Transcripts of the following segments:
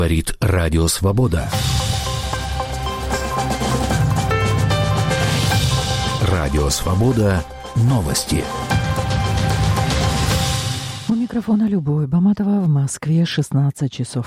Говорит Радио Свобода. Радио Свобода. Новости. У микрофона Любовь Баматова, в Москве 16 часов.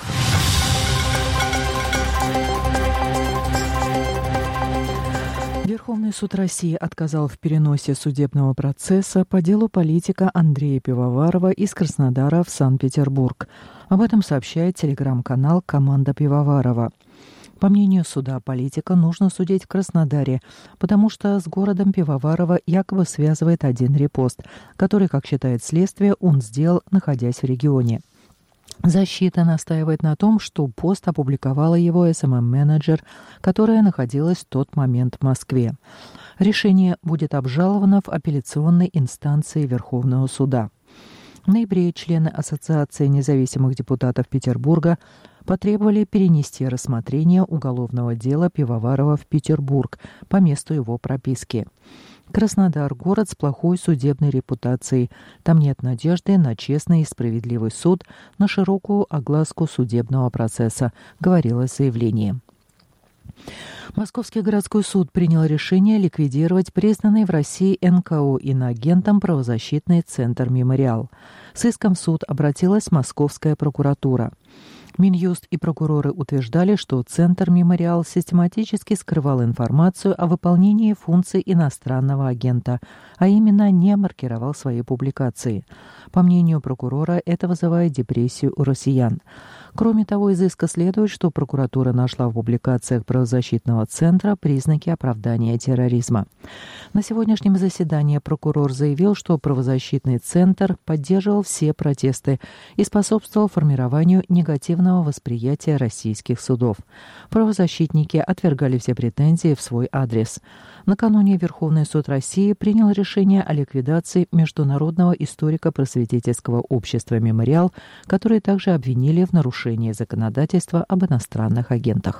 Верховный суд России отказал в переносе судебного процесса по делу политика Андрея Пивоварова из Краснодара в Санкт-Петербург. Об этом сообщает телеграм-канал «Команда Пивоварова». По мнению суда, политика нужно судить в Краснодаре, потому что с городом Пивоварова якобы связывает один репост, который, как считает следствие, он сделал, находясь в регионе. Защита настаивает на том, что пост опубликовала его СММ-менеджер, которая находилась в тот момент в Москве. Решение будет обжаловано в апелляционной инстанции Верховного суда. В ноябре члены Ассоциации независимых депутатов Петербурга потребовали перенести рассмотрение уголовного дела Пивоварова в Петербург по месту его прописки. Краснодар – город с плохой судебной репутацией. Там нет надежды на честный и справедливый суд, на широкую огласку судебного процесса, говорилось в заявлении. Московский городской суд принял решение ликвидировать признанный в России НКО иноагентом правозащитный центр «Мемориал». С иском в суд обратилась Московская прокуратура. Минюст и прокуроры утверждали, что Центр «Мемориал» систематически скрывал информацию о выполнении функций иностранного агента, а именно не маркировал свои публикации. По мнению прокурора, это вызывает депрессию у россиян. Кроме того, из иска следует, что прокуратура нашла в публикациях правозащитного центра признаки оправдания терроризма. На сегодняшнем заседании прокурор заявил, что правозащитный центр поддерживал все протесты и способствовал формированию негативного восприятия российских судов. Правозащитники отвергали все претензии в свой адрес. Накануне Верховный суд России принял решение о ликвидации Международного историко-просветительского общества «Мемориал», которые также обвинили в нарушении законодательства об иностранных агентах.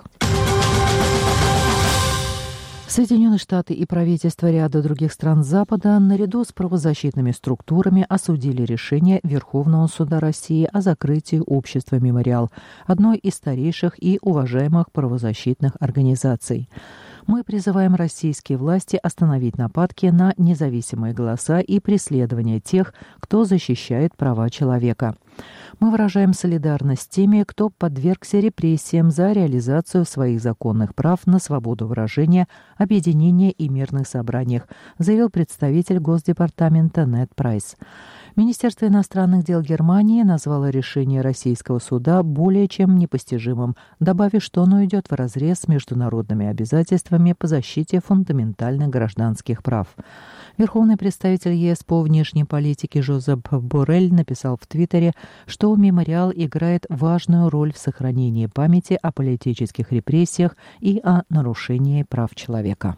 Соединенные Штаты и правительства ряда других стран Запада наряду с правозащитными структурами осудили решение Верховного суда России о закрытии общества «Мемориал», одной из старейших и уважаемых правозащитных организаций. Мы призываем российские власти остановить нападки на независимые голоса и преследование тех, кто защищает права человека. Мы выражаем солидарность с теми, кто подвергся репрессиям за реализацию своих законных прав на свободу выражения, объединения и мирных собраниях, заявил представитель Госдепартамента Нед Прайс. Министерство иностранных дел Германии назвало решение российского суда более чем непостижимым, добавив, что оно идет вразрез с международными обязательствами по защите фундаментальных гражданских прав. Верховный представитель ЕС по внешней политике Жозеп Боррель написал в Твиттере, что «Мемориал» играет важную роль в сохранении памяти о политических репрессиях и о нарушении прав человека.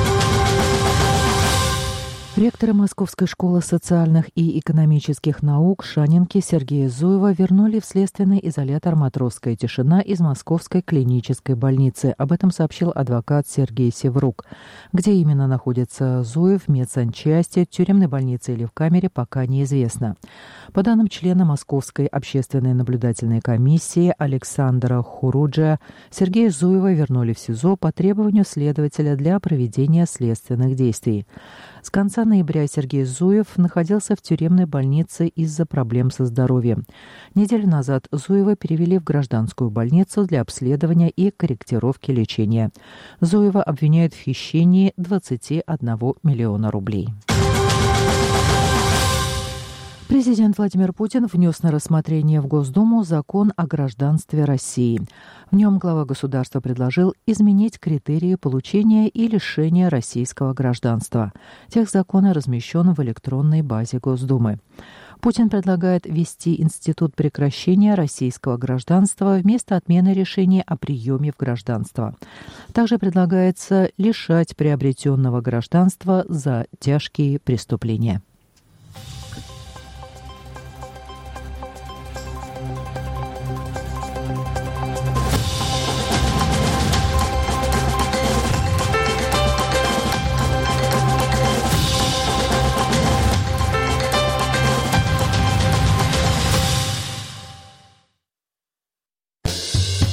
Ректора Московской школы социальных и экономических наук Шанинки Сергея Зуева вернули в следственный изолятор «Матросская тишина» из Московской клинической больницы. Об этом сообщил адвокат Сергей Севрук. Где именно находится Зуев, в медсанчасти, тюремной больнице или в камере, пока неизвестно. По данным члена Московской общественной наблюдательной комиссии Александра Хуруджа, Сергея Зуева вернули в СИЗО по требованию следователя для проведения следственных действий. С конца ноября Сергей Зуев находился в тюремной больнице из-за проблем со здоровьем. Неделю назад Зуева перевели в гражданскую больницу для обследования и корректировки лечения. Зуева обвиняют в хищении 21 миллиона рублей. Президент Владимир Путин внес на рассмотрение в Госдуму закон о гражданстве России. В нем глава государства предложил изменить критерии получения и лишения российского гражданства. Текст закона размещен в электронной базе Госдумы. Путин предлагает ввести институт прекращения российского гражданства вместо отмены решения о приеме в гражданство. Также предлагается лишать приобретенного гражданства за тяжкие преступления.